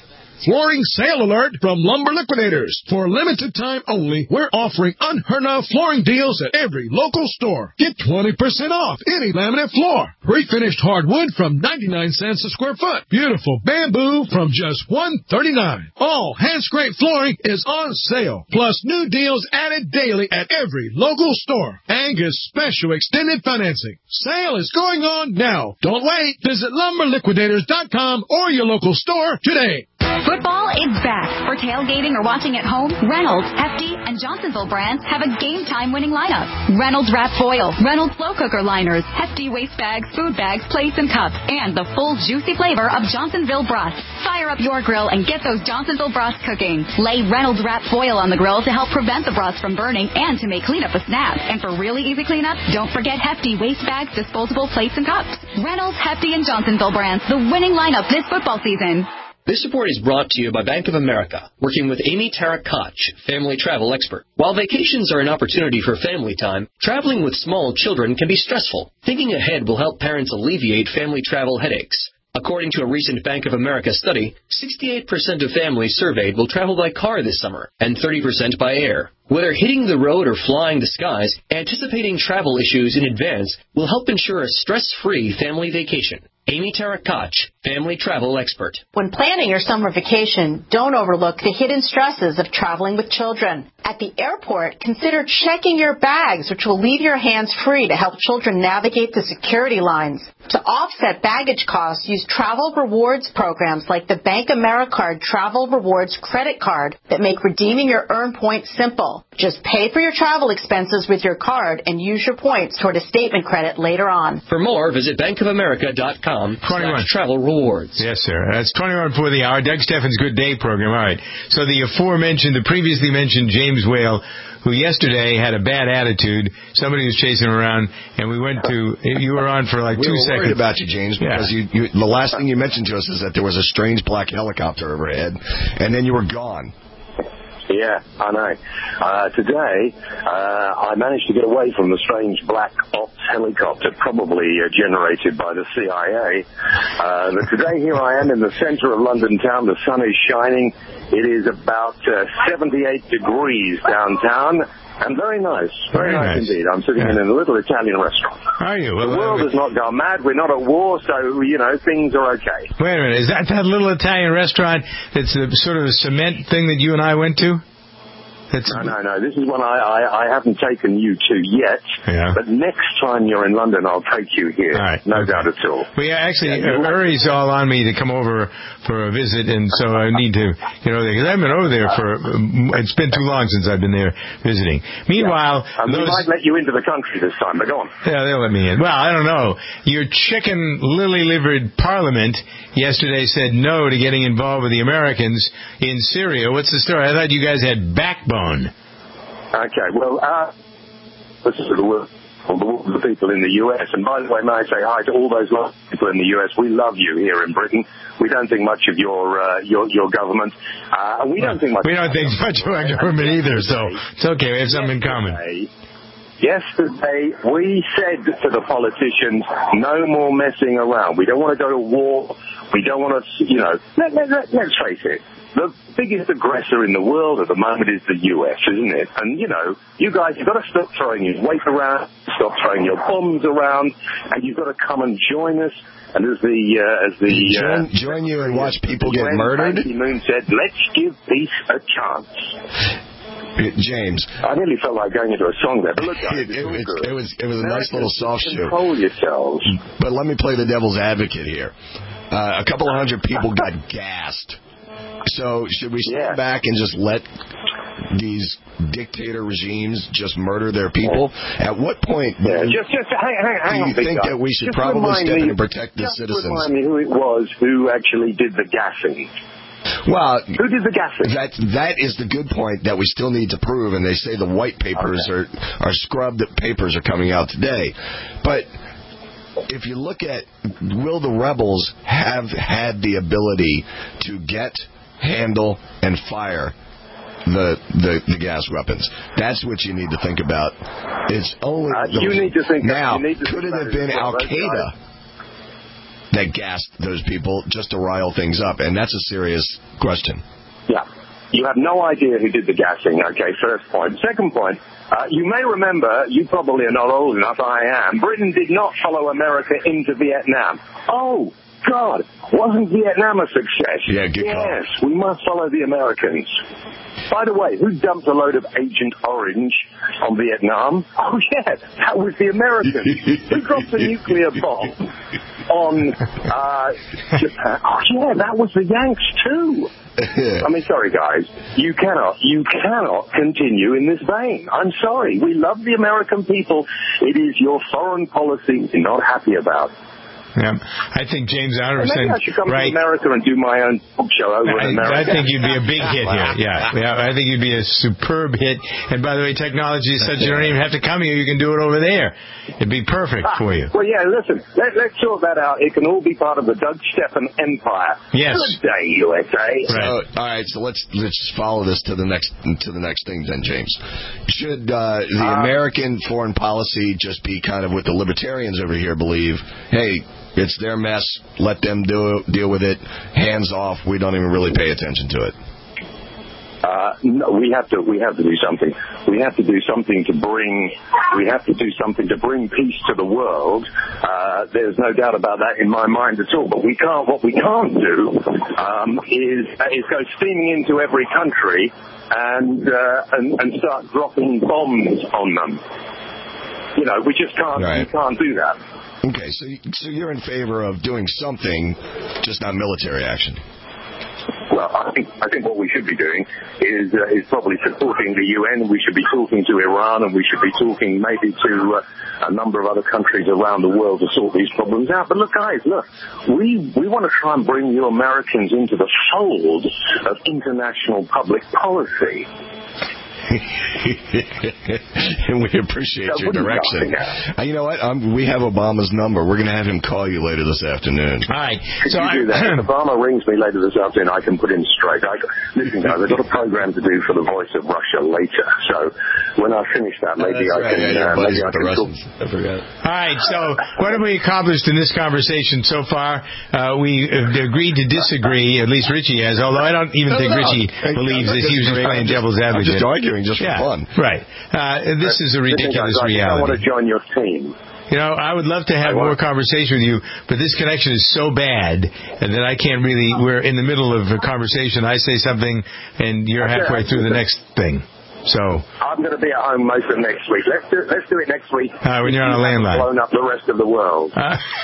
Speaker 5: flooring sale alert from Lumber Liquidators. For a limited time only, we're offering unheard of flooring deals at every local store. Get 20% off any laminate floor. Pre-finished hardwood from 99 cents a square foot. Beautiful bamboo from just $139. All hand-scraped flooring is on sale. Plus new deals added daily at every local store. Angus special extended financing. Sale is going on now. Don't wait. Visit lumberliquidators.com or your local store today.
Speaker 10: Football is back. For tailgating or watching at home, Reynolds, Hefty, and Johnsonville brands have a game-time winning lineup. Reynolds Wrap Foil, Reynolds Slow Cooker Liners, Hefty Waste Bags, Food Bags, Plates, and Cups, and the full juicy flavor of Johnsonville Brats. Fire up your grill and get those Johnsonville Brats cooking. Lay Reynolds Wrap Foil on the grill to help prevent the brats from burning and to make cleanup a snap. And for really easy cleanup, don't forget Hefty Waste Bags, disposable plates, and cups. Reynolds, Hefty, and Johnsonville brands, the winning lineup this football season.
Speaker 22: This report is brought to you by Bank of America, working with Amy Tarak-Koch, family travel expert. While vacations are an opportunity for family time, traveling with small children can be stressful. Thinking ahead will help parents alleviate family travel headaches. According to a recent Bank of America study, 68% of families surveyed will travel by car this summer, and 30% by air. Whether hitting the road or flying the skies, anticipating travel issues in advance will help ensure a stress-free family vacation. Amy Tarak-Koch, family travel expert.
Speaker 23: When planning your summer vacation, don't overlook the hidden stresses of traveling with children. At the airport, consider checking your bags, which will leave your hands free to help children navigate the security lines. To offset baggage costs, use travel rewards programs like the Bank AmeriCard Travel Rewards Credit Card that make redeeming your earned points simple. Just pay for your travel expenses with your card and use your points toward a statement credit later on.
Speaker 22: For more, visit bankofamerica.com/travel rewards.
Speaker 1: Yes, sir. That's 21 for the hour. Doug Steffens' Good Day program. All right. So the previously mentioned James Whale, who yesterday had a bad attitude. Somebody was chasing him around, and we went to. You were on for like 2 seconds.
Speaker 2: We were worried about you, James, because the last thing you mentioned to us is that there was a strange black helicopter overhead, and then you were gone.
Speaker 24: Yeah, I know. Today, I managed to get away from the strange black ops helicopter, probably generated by the CIA. But today, here I am in the center of London town. The sun is shining. It is about 78 degrees downtown. And very nice. Very nice indeed. I'm sitting in a little Italian restaurant.
Speaker 1: Are you? Well,
Speaker 24: the world has not gone mad. We're not at war, so, things are okay.
Speaker 1: Wait a minute. Is that little Italian restaurant that's sort of a cement thing that you and I went to?
Speaker 24: No. This is one I haven't taken you to yet. Yeah. But next time you're in London, I'll take you here. All right. No doubt at all.
Speaker 1: Well, yeah, actually, Uri's all on me to come over for a visit, and so I need to get over there. Because I haven't been over there it's been too long since I've been there visiting. Meanwhile...
Speaker 24: Yeah. We might let you into the country this time, but go on.
Speaker 1: Yeah, they'll let me in. Well, I don't know. Your chicken lily-livered parliament yesterday said no to getting involved with the Americans in Syria. What's the story? I thought you guys had backbone.
Speaker 24: Okay, well, this is the people in the U.S. And by the way, may I say hi to all those people in the U.S. We love you here in Britain. We don't think much of your government. We don't think much of
Speaker 1: our government either, so it's okay. We have something in common.
Speaker 24: Yesterday, we said to the politicians, no more messing around. We don't want to go to war. We don't want to, let's face it. The biggest aggressor in the world at the moment is the U.S., isn't it? And, you guys, you've got to stop throwing your weight around, stop throwing your bombs around, and you've got to come and join us. And
Speaker 2: join you and watch people get murdered?
Speaker 24: Ban Ki-moon said, let's give peace a chance.
Speaker 2: James,
Speaker 24: I nearly felt like going into a song there. But look,
Speaker 2: it was a nice little soft show.
Speaker 24: Control yourselves.
Speaker 2: But let me play the devil's advocate here. A couple of hundred people got gassed. So should we stand back and just let these dictator regimes just murder their people? At what point
Speaker 24: hang on,
Speaker 2: do you think that we should probably step in and protect the citizens?
Speaker 24: Remind me who it was who actually did the gassing.
Speaker 2: Well,
Speaker 24: who did the gassing?
Speaker 2: That is the good point that we still need to prove, and they say the white papers are scrubbed papers are coming out today. But if you look at, will the rebels have had the ability to handle and fire the gas weapons? That's what you need to think about. It's only
Speaker 24: you need to think
Speaker 2: now.
Speaker 24: You need to
Speaker 2: could it have been Al Qaeda? that gassed those people just to rile things up? And that's a serious question.
Speaker 24: Yeah. You have no idea who did the gassing, okay, first point. Second point, you may remember, you probably are not old enough, I am, Britain did not follow America into Vietnam. Oh, God, wasn't Vietnam a success?
Speaker 2: Yeah, good call.
Speaker 24: Yes, we must follow the Americans. By the way, who dumped a load of Agent Orange on Vietnam? Oh, yeah, that was the Americans. Who dropped the nuclear bomb on Japan? Oh, yeah, that was the Yanks, too. I mean, sorry, guys. You cannot continue in this vein. I'm sorry. We love the American people. It is your foreign policy we're not happy about.
Speaker 1: Yeah, I think James Alderson.
Speaker 24: Maybe I should come to America and do my own talk show over in America.
Speaker 1: I think you'd be a big hit here. Yeah, I think you'd be a superb hit. And by the way, technology is such you don't even have to come here. You can do it over there. It'd be perfect for you.
Speaker 24: Well, yeah. Listen, let's sort that out. It can all be part of the Doug Steffen empire.
Speaker 1: Yes.
Speaker 24: Good day, USA.
Speaker 2: Right. So, all right. So let's just follow this to the next thing, then, James. Should the American foreign policy just be kind of what the libertarians over here believe? Hey, it's their mess. Let them deal with it. Hands off. We don't even really pay attention to it.
Speaker 24: No, we have to do something. We have to do something to bring peace to the world. There's no doubt about that in my mind at all. But what we can't do is go steaming into every country and start dropping bombs on them. You know, we just can't. Right. We can't do that.
Speaker 2: Okay, so you're in favor of doing something, just not military action.
Speaker 24: Well, I think what we should be doing is probably supporting the UN. We should be talking to Iran, and we should be talking maybe to a number of other countries around the world to sort these problems out. But look, guys, we want to try and bring you Americans into the fold of international public policy.
Speaker 2: And we appreciate your direction. You know what? We have Obama's number. We're going to have him call you later this afternoon.
Speaker 1: All right.
Speaker 24: So you do that. If Obama rings me later this afternoon, I can put him straight. Listen, guys, I've got a program to do for the Voice of Russia later. So when I finish that, maybe I can. Maybe I can talk.
Speaker 2: I forgot.
Speaker 1: All right. So what have we accomplished in this conversation so far? We agreed to disagree. At least Richie has. Although I don't even think Richie believes this. He was just playing devil's advocate.
Speaker 2: I'm just arguing just for fun.
Speaker 1: Right. This is a ridiculous reality.
Speaker 24: I want to join your team.
Speaker 1: You know, I would love to have more conversation with you, but this connection is so bad that I can't really. We're in the middle of a conversation. I say something, and you're halfway through the next thing. So
Speaker 24: I'm going to be at home most of next week. Let's do it next week.
Speaker 1: When you're on a landline.
Speaker 24: Blown up the rest of the world.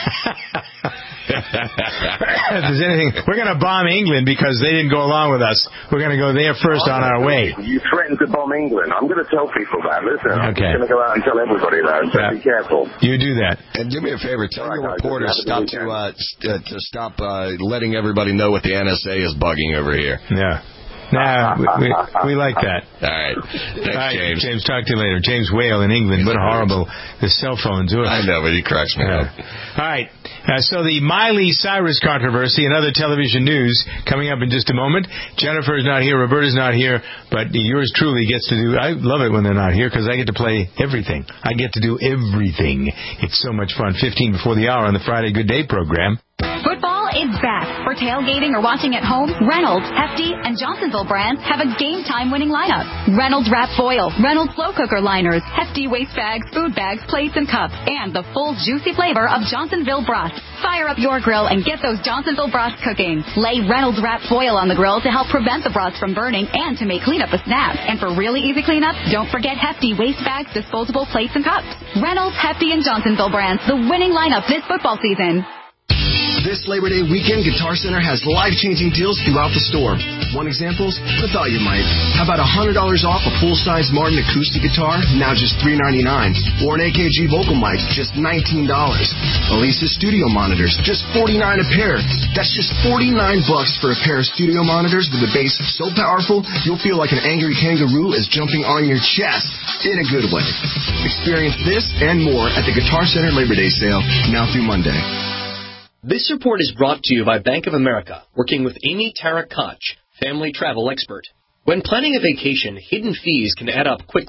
Speaker 1: If there's anything, we're going to bomb England because they didn't go along with us. We're going to go there first on our way.
Speaker 24: You threatened to bomb England. I'm going to tell people that. Listen,
Speaker 1: okay.
Speaker 24: I'm going to go out and tell everybody that. So be careful.
Speaker 1: You do that.
Speaker 2: And do me a favor. Tell your reporters to stop letting everybody know what the NSA is bugging over here.
Speaker 1: Yeah. Nah, we like that.
Speaker 2: All right. Thanks, James.
Speaker 1: James, talk to you later. James Whale in England. What a horrible the cell phones.
Speaker 2: I know, but he cracks me up.
Speaker 1: All right. So the Miley Cyrus controversy and other television news coming up in just a moment. Jennifer's not here. Roberta's not here. But yours truly gets to do. I love it when they're not here because I get to play everything. I get to do everything. It's so much fun. 15 before the hour on the Friday Good Day program.
Speaker 10: Football is back. For tailgating or watching at home, Reynolds, Hefty, and Johnsonville brands have a game-time winning lineup. Reynolds Wrap Foil, Reynolds Slow Cooker Liners, Hefty Waste Bags, Food Bags, Plates, and Cups, and the full juicy flavor of Johnsonville Broth. Fire up your grill and get those Johnsonville broths cooking. Lay Reynolds Wrap Foil on the grill to help prevent the broths from burning and to make cleanup a snap. And for really easy cleanup, don't forget Hefty Waste Bags, disposable plates, and cups. Reynolds, Hefty, and Johnsonville brands, the winning lineup this football season.
Speaker 17: This Labor Day weekend, Guitar Center has life-changing deals throughout the store. One example's I thought you might. How about $100 off a full-size Martin acoustic guitar, now just $3.99. Or an AKG vocal mic, just $19. Alesis studio monitors, just $49 a pair. That's just $49 for a pair of studio monitors with a bass so powerful, you'll feel like an angry kangaroo is jumping on your chest. In a good way. Experience this and more at the Guitar Center Labor Day sale, now through Monday.
Speaker 22: This report is brought to you by Bank of America, working with Amy Tara Koch, family travel expert. When planning a vacation, hidden fees can add up quickly.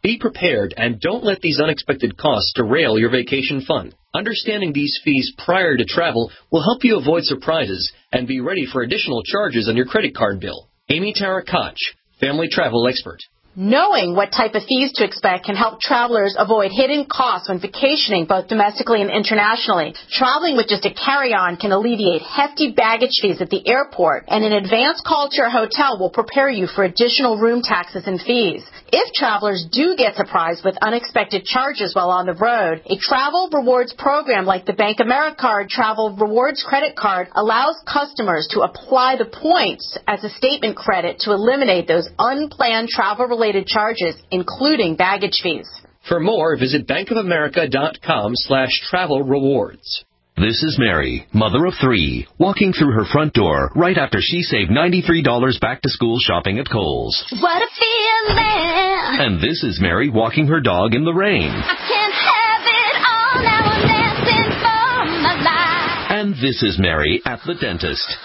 Speaker 22: Be prepared and don't let these unexpected costs derail your vacation fun. Understanding these fees prior to travel will help you avoid surprises and be ready for additional charges on your credit card bill. Amy Tarakach, family travel expert.
Speaker 23: Knowing what type of fees to expect can help travelers avoid hidden costs when vacationing both domestically and internationally. Traveling with just a carry-on can alleviate hefty baggage fees at the airport, and an advance call to your hotel will prepare you for additional room taxes and fees. If travelers do get surprised with unexpected charges while on the road, a travel rewards program like the Bank Americard Travel Rewards Credit Card allows customers to apply the points as a statement credit to eliminate those unplanned travel-related charges, including baggage fees.
Speaker 22: For more, visit bankofamerica.com/travel rewards.
Speaker 6: This is Mary, mother of 3, walking through her front door right after she saved $93 back-to-school shopping at Kohl's.
Speaker 8: What a feeling!
Speaker 6: And this is Mary walking her dog in the rain.
Speaker 8: I can't have it all, now I'm dancing for my life.
Speaker 6: And this is Mary at the dentist.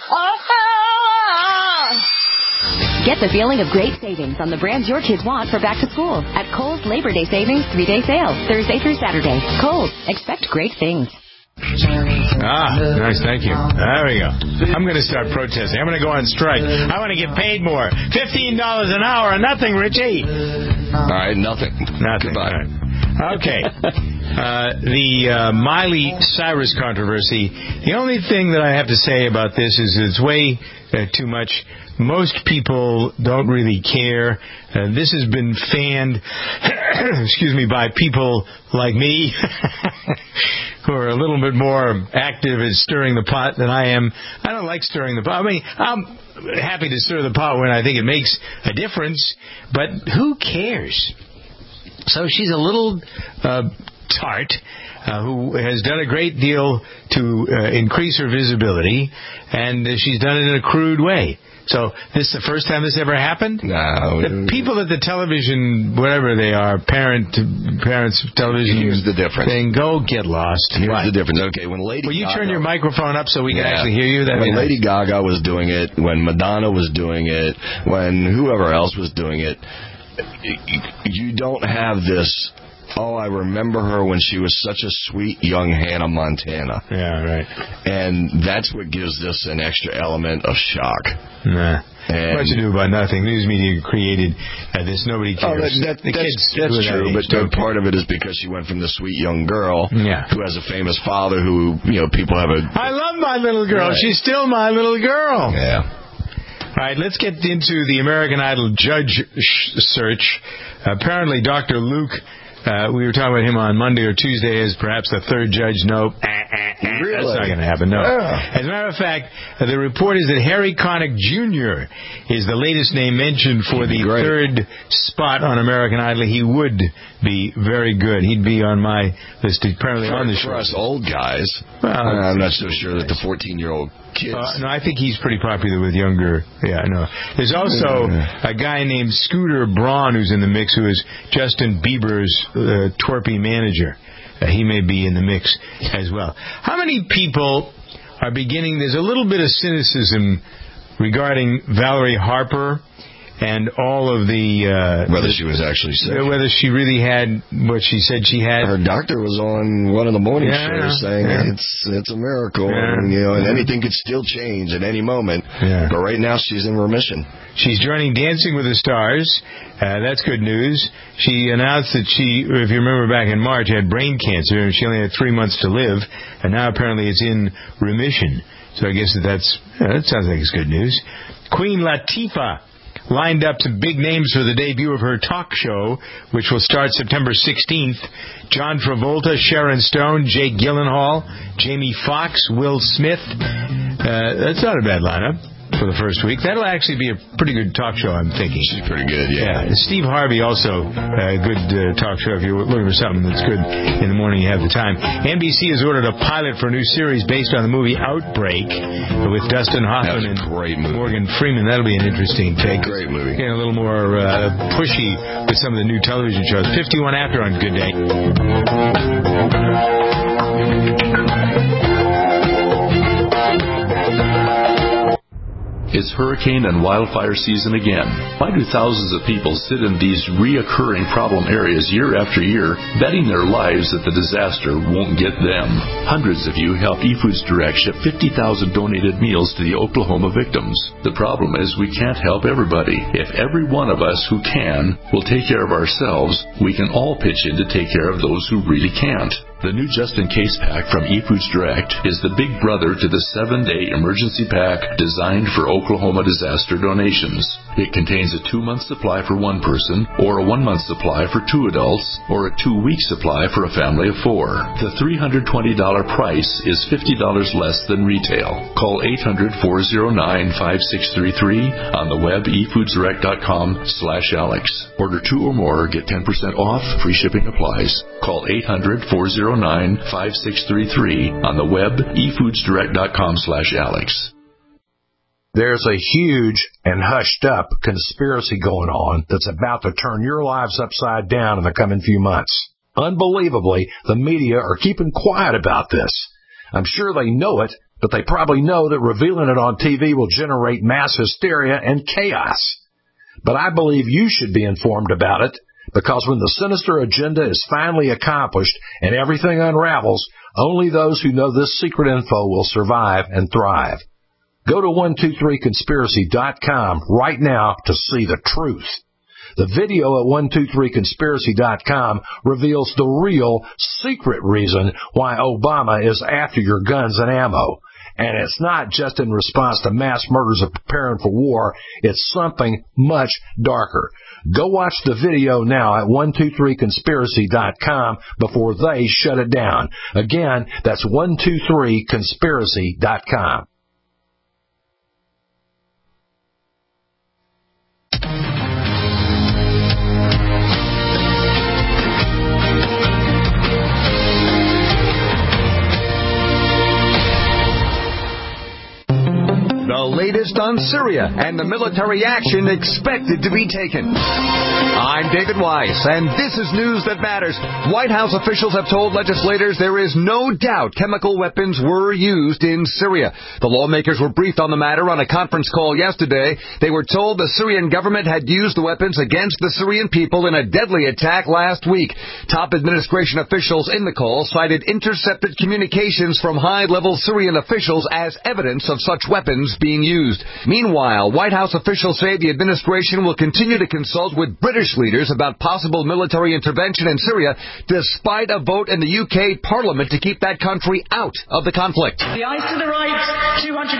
Speaker 7: Get the feeling of great savings on the brands your kids want for back to school at Kohl's Labor Day Savings 3-day sale, Thursday through Saturday. Kohl's. Expect great things.
Speaker 1: Nice, thank you. There we go. I'm going to start protesting. I'm going to go on strike. I want to get paid more. $15 an hour, nothing, Richie.
Speaker 2: All right, nothing.
Speaker 1: Goodbye. Right. Okay. The Miley Cyrus controversy. The only thing that I have to say about this is it's way too much. Most people don't really care. This has been fanned, by people like me who are a little bit more active in stirring the pot than I am. I don't like stirring the pot. I mean, I'm happy to stir the pot when I think it makes a difference, but who cares? So she's a little tart who has done a great deal to increase her visibility, and she's done it in a crude way. So this is the first time this ever happened?
Speaker 2: No.
Speaker 1: The people at the television, whatever they are, parents television
Speaker 2: Here's the difference.
Speaker 1: thing, go get lost.
Speaker 2: Here's the difference. Okay, when Lady
Speaker 1: Will you
Speaker 2: Gaga,
Speaker 1: turn your microphone up so we can actually hear you?
Speaker 2: When Lady Gaga was doing it, when Madonna was doing it, when whoever else was doing it, you don't have this... Oh, I remember her when she was such a sweet young Hannah Montana.
Speaker 1: Yeah, right.
Speaker 2: And that's what gives this an extra element of shock.
Speaker 1: Nah. Much ado about nothing. News media created this. Nobody cares.
Speaker 2: That's true, but part of it is because she went from the sweet young girl who has a famous father who, people have a...
Speaker 1: I love my little girl. Right. She's still my little girl.
Speaker 2: Yeah.
Speaker 1: All right, let's get into the American Idol judge search. Apparently, Dr. Luke... we were talking about him on Monday or Tuesday as perhaps the third judge. Nope.
Speaker 2: Really?
Speaker 1: That's not going to happen. No. Yeah. As a matter of fact, the report is that Harry Connick Jr. is the latest name mentioned for the third spot on American Idol. He would be very good. He'd be on my list, apparently on the show.
Speaker 2: For us old guys, I'm not so sure that the 14-year-old kids.
Speaker 1: No, I think he's pretty popular with younger. Yeah, no. There's also a guy named Scooter Braun who's in the mix, who is Justin Bieber's twerpy manager. He may be in the mix as well. How many people are beginning... There's a little bit of cynicism regarding Valerie Harper and all of the...
Speaker 2: whether she was actually sick.
Speaker 1: Whether she really had what she said she had.
Speaker 2: Her doctor was on one of the morning shows saying it's a miracle. And, and anything could still change at any moment. Yeah. But right now she's in remission.
Speaker 1: She's joining Dancing with the Stars. That's good news. She announced that she, if you remember back in March, had brain cancer, and she only had 3 months to live, and now apparently it's in remission. So I guess that sounds like it's good news. Queen Latifah lined up some big names for the debut of her talk show, which will start September 16th. John Travolta, Sharon Stone, Jake Gyllenhaal, Jamie Foxx, Will Smith. That's not a bad lineup for the first week. That'll actually be a pretty good talk show, I'm thinking.
Speaker 2: She's pretty good, yeah.
Speaker 1: Steve Harvey, also a good talk show if you're looking for something that's good in the morning, you have the time. NBC has ordered a pilot for a new series based on the movie Outbreak with Dustin Hoffman and Morgan Freeman. That'll be an interesting take.
Speaker 2: Great movie.
Speaker 1: Getting a little more pushy with some of the new television shows. 51 after on Good Day.
Speaker 19: It's hurricane and wildfire season again. Why do thousands of people sit in these reoccurring problem areas year after year, betting their lives that the disaster won't get them? Hundreds of you helped eFoods Direct ship 50,000 donated meals to the Oklahoma victims. The problem is we can't help everybody. If every one of us who can will take care of ourselves, we can all pitch in to take care of those who really can't. The new Just In Case pack from eFoods Direct is the big brother to the 7-day emergency pack designed for Oklahoma disaster donations. It contains a 2-month supply for one person, or a 1-month supply for 2 adults, or a 2-week supply for a family of 4. The $320 price is $50 less than retail. Call 800-409-5633 on the web efoodsdirect.com/Alex. Order 2 or more, get 10% off, free shipping applies. Call 800-409-5633 on the web efoodsdirect.com/Alex.
Speaker 9: There's a huge and hushed-up conspiracy going on that's about to turn your lives upside down in the coming few months. Unbelievably, the media are keeping quiet about this. I'm sure they know it, but they probably know that revealing it on TV will generate mass hysteria and chaos. But I believe you should be informed about it, because when the sinister agenda is finally accomplished and everything unravels, only those who know this secret info will survive and thrive. Go to 123conspiracy.com right now to see the truth. The video at 123conspiracy.com reveals the real secret reason why Obama is after your guns and ammo. And it's not just in response to mass murders of preparing for war. It's something much darker. Go watch the video now at 123conspiracy.com before they shut it down. Again, that's 123conspiracy.com.
Speaker 11: The latest on Syria and the military action expected to be taken. I'm David Weiss, and this is news that matters. White House officials have told legislators there is no doubt chemical weapons were used in Syria. The lawmakers were briefed on the matter on a conference call yesterday. They were told the Syrian government had used the weapons against the Syrian people in a deadly attack last week. Top administration officials in the call cited intercepted communications from high-level Syrian officials as evidence of such weapons being used. Meanwhile, White House officials say the administration will continue to consult with British leaders about possible military intervention in Syria, despite a vote in the UK Parliament to keep that country out of the conflict.
Speaker 12: The ayes to the right,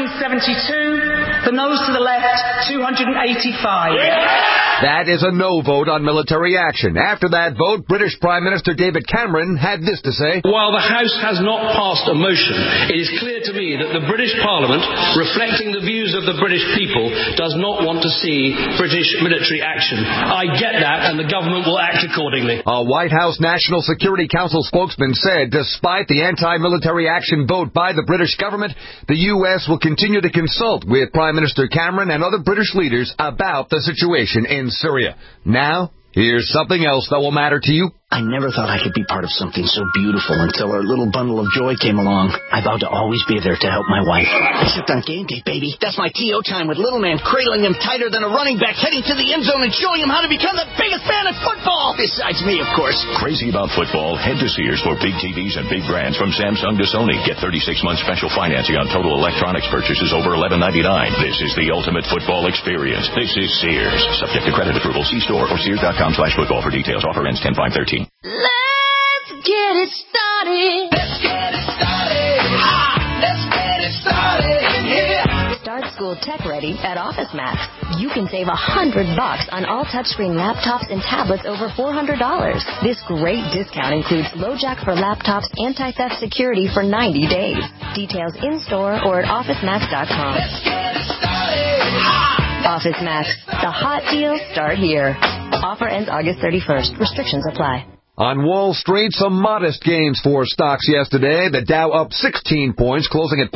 Speaker 12: 272. The noes to the left, 285.
Speaker 11: That is a no vote on military action. After that vote, British Prime Minister David Cameron had this to say.
Speaker 13: While the House has not passed a motion, it is clear to me that the British Parliament, reflecting the views of the British people, does not want to see British military action. I get that, and the government will act accordingly.
Speaker 11: A White House National Security Council spokesman said despite the anti-military action vote by the British government, the U.S. will continue to consult with Prime Minister Cameron and other British leaders about the situation in Syria. Now, here's something else that will matter to you.
Speaker 25: I never thought I could be part of something so beautiful until our little bundle of joy came along. I vowed to always be there to help my wife. Except on game day, baby. That's my T.O. time with little man cradling him tighter than a running back, heading to the end zone and showing him how to become the biggest fan of football. Besides me, of course.
Speaker 26: Crazy about football? Head to Sears for big TVs and big brands from Samsung to Sony. Get 36 months special financing on total electronics purchases over $11.99. This is the ultimate football experience. This is Sears. Subject to credit approval. See store or Sears.com/football for details. Offer ends 10/5/13.
Speaker 8: Let's get it started. Let's get it started. Let's get it started in here.
Speaker 7: Start school tech ready at OfficeMax. You can save $100 on all touchscreen laptops and tablets over $400. This great discount includes LoJack for laptops, anti-theft security for 90 days. Details in store or at OfficeMax.com.
Speaker 8: Let's get it started.
Speaker 7: OfficeMax. The hot deals start here. Offer ends August 31st. Restrictions apply.
Speaker 11: On Wall Street, some modest gains for stocks yesterday. The Dow up 16 points, closing at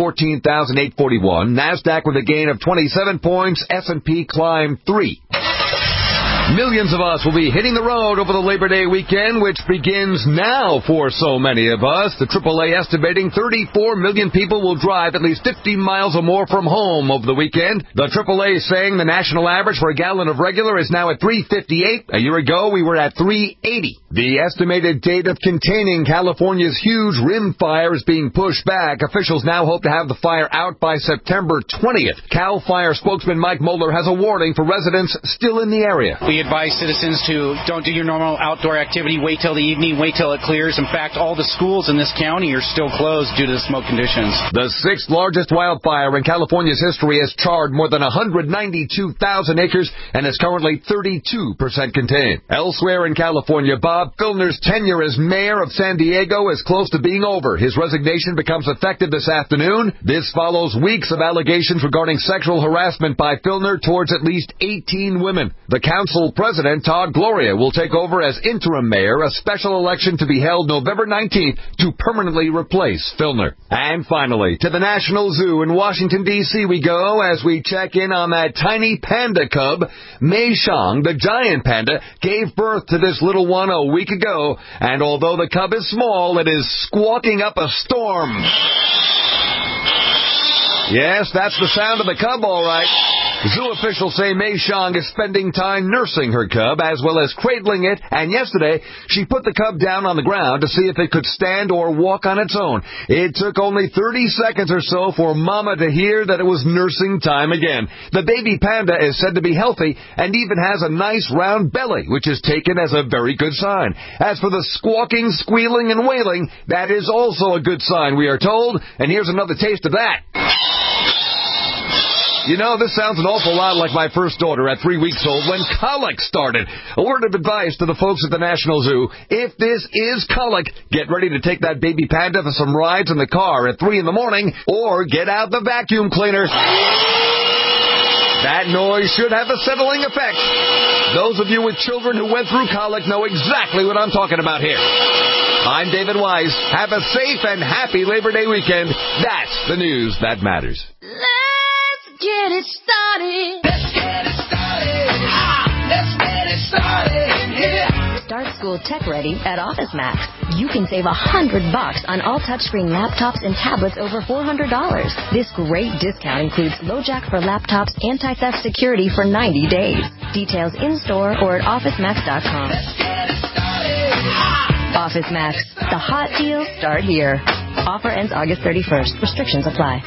Speaker 11: 14,841. NASDAQ with a gain of 27 points. S&P climbed 3. Millions of us will be hitting the road over the Labor Day weekend, which begins now for so many of us. The AAA estimating 34 million people will drive at least 50 miles or more from home over the weekend. The AAA saying the national average for a gallon of regular is now at $3.58. A year ago, we were at $3.80. The estimated date of containing California's huge rim fire is being pushed back. Officials now hope to have the fire out by September 20th. CAL FIRE spokesman Mike Moeller has a warning for residents still in the area.
Speaker 4: We advise citizens to don't do your normal outdoor activity, wait till the evening, wait till it clears. In fact, all the schools in this county are still closed due to the smoke conditions.
Speaker 11: The sixth largest wildfire in California's history has charred more than 192,000 acres and is currently 32% contained. Elsewhere in California, Bob Filner's tenure as mayor of San Diego is close to being over. His resignation becomes effective this afternoon. This follows weeks of allegations regarding sexual harassment by Filner towards at least 18 women. The council president, Todd Gloria, will take over as interim mayor, a special election to be held November 19th to permanently replace Filner. And finally, to the National Zoo in Washington, D.C. we go as we check in on that tiny panda cub. Mei Xiang, the giant panda, gave birth to this little one a week ago, and although the cub is small, it is squawking up a storm. Yes, that's the sound of the cub, all right. Zoo officials say Mei Xiang is spending time nursing her cub as well as cradling it, and yesterday she put the cub down on the ground to see if it could stand or walk on its own. It took only 30 seconds or so for Mama to hear that it was nursing time again. The baby panda is said to be healthy and even has a nice round belly, which is taken as a very good sign. As for the squawking, squealing, and wailing, that is also a good sign, we are told, and here's another taste of that. You know, this sounds an awful lot like my first daughter at 3 weeks old when colic started. A word of advice to the folks at the National Zoo. If this is colic, get ready to take that baby panda for some rides in the car at 3 in the morning or get out the vacuum cleaner. That noise should have a settling effect. Those of you with children who went through colic know exactly what I'm talking about here. I'm David Wise. Have a safe and happy Labor Day weekend. That's the news that matters.
Speaker 8: Get it started. Let's get it started. Let's get it started in here.
Speaker 7: Start school tech ready at OfficeMax. You can save $100 on all touchscreen laptops and tablets over $400. This great discount includes LoJack for laptops, anti-theft security for 90 days. Details in-store or at OfficeMax.com.
Speaker 8: Let's get it started.
Speaker 7: OfficeMax. The hot deals start here. Offer ends August 31st. Restrictions apply.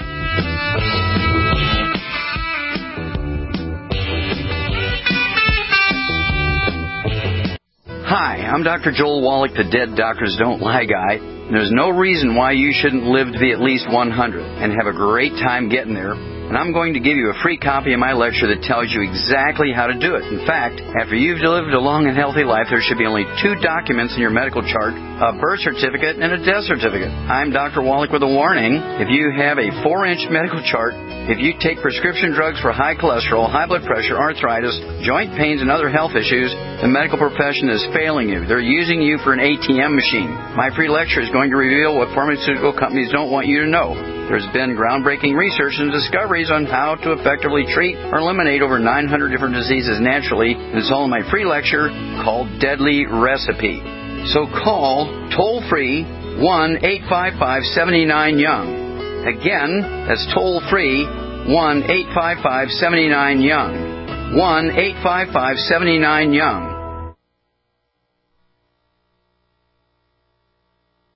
Speaker 14: Hi, I'm Dr. Joel Wallach, the Dead Doctors Don't Lie guy. There's no reason why you shouldn't live to be at least 100 and have a great time getting there. And I'm going to give you a free copy of my lecture that tells you exactly how to do it. In fact, after you've lived a long and healthy life, there should be only 2 documents in your medical chart, a birth certificate and a death certificate. I'm Dr. Wallach with a warning. If you have a 4-inch medical chart, if you take prescription drugs for high cholesterol, high blood pressure, arthritis, joint pains, and other health issues, the medical profession is failing you. They're using you for an ATM machine. My free lecture is going to reveal what pharmaceutical companies don't want you to know. There's been groundbreaking research and discoveries on how to effectively treat or eliminate over 900 different diseases naturally, and it's all in my free lecture called Deadly Recipe. So call toll-free 1-855-79-YOUNG. Again, that's toll-free 1-855-79-YOUNG. 1-855-79-YOUNG.